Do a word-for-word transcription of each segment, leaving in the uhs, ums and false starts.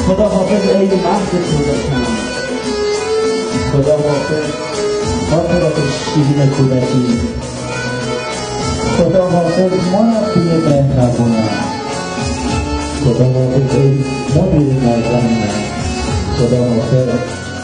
خدا حافظ ای مهد کودکان، خدا حافظ خاطرات شیرین کودکی، خدا حافظ مربی مهربونم، خدا حافظ ای مدیر نازنینم، خدا حافظ.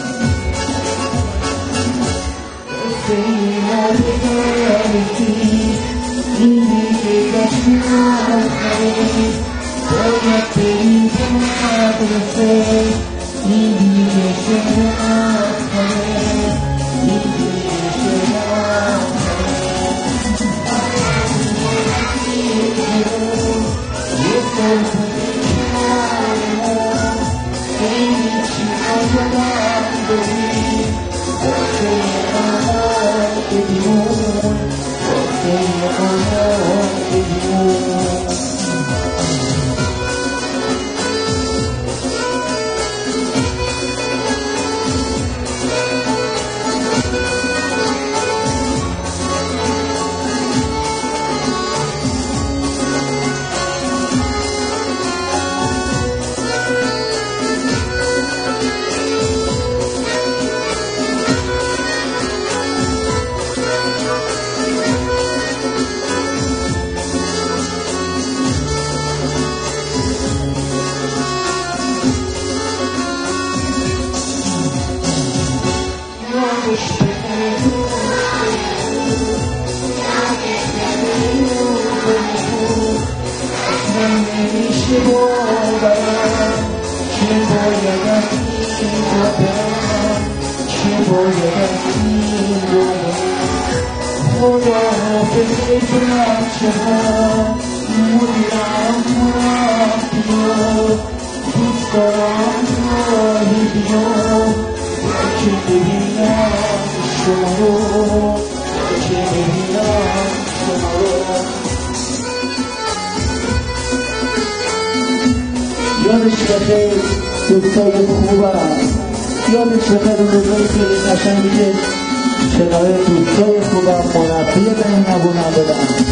یادش بخیر دوستای خوبم، یادش بخیر روزایی که قشنگی که کنار دوستای خوبم مربی مهربونم بدم.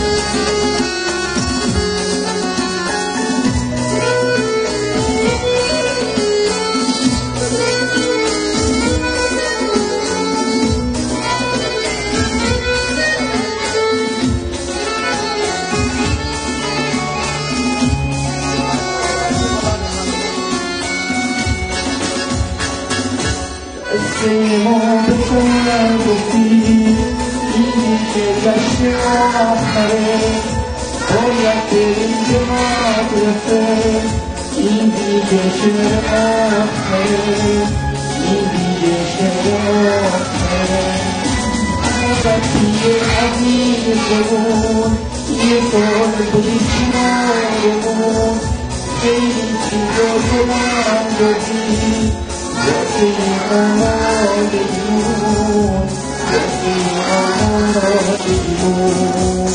ایمان به تو نگفتی اینی که گشت آخره باید بریم به مدرسه این دیگه شعر آخره این دیگه شعر آخره وقتی عزیزمون یه سال بودی کنارمون خیلی چیزا تو من دادی وقتی آمادگیمون وقتی آمادگیمون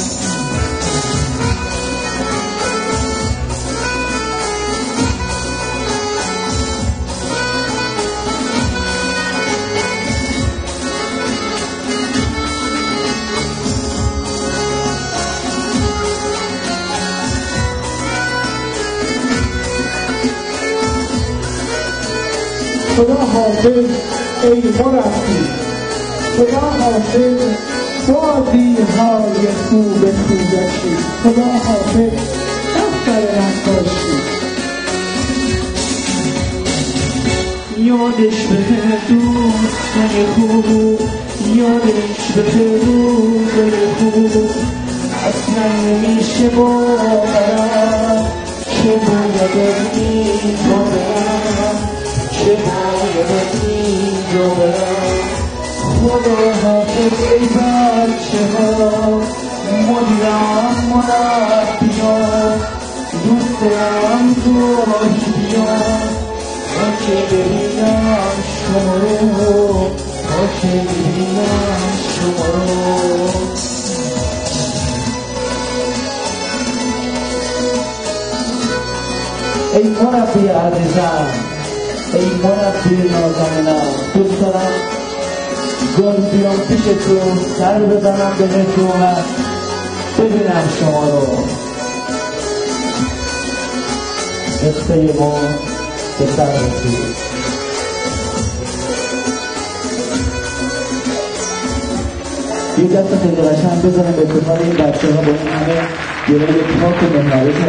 خدا حافظ ای مربی، خدا حافظ بازی‌های خوب کودکی، خدا حافظ دفتر نقاشی. یادش بخیر دوستای خوب، یادش بخیر روزای خوب، اصلا نمیشه باورم که باید از اینجا برم که باید از اینجا برم. خدا حافظ ای بچه ها، مدیرم مربیان، دوست دارم گاهی بیان تا که ببینم شما رو، تا که ببینم شما رو. ای مربی عزیزم، ای مربی نازنینم، دوست دارم گاهی بیام پیش تو، سر بزنم بهتون و ببینم شما رو. قصه ما به سر رسید. یه دست خیلی قشنگ بزنیم به افتخار این بچه ها با این همه گروه تاک و مهنوش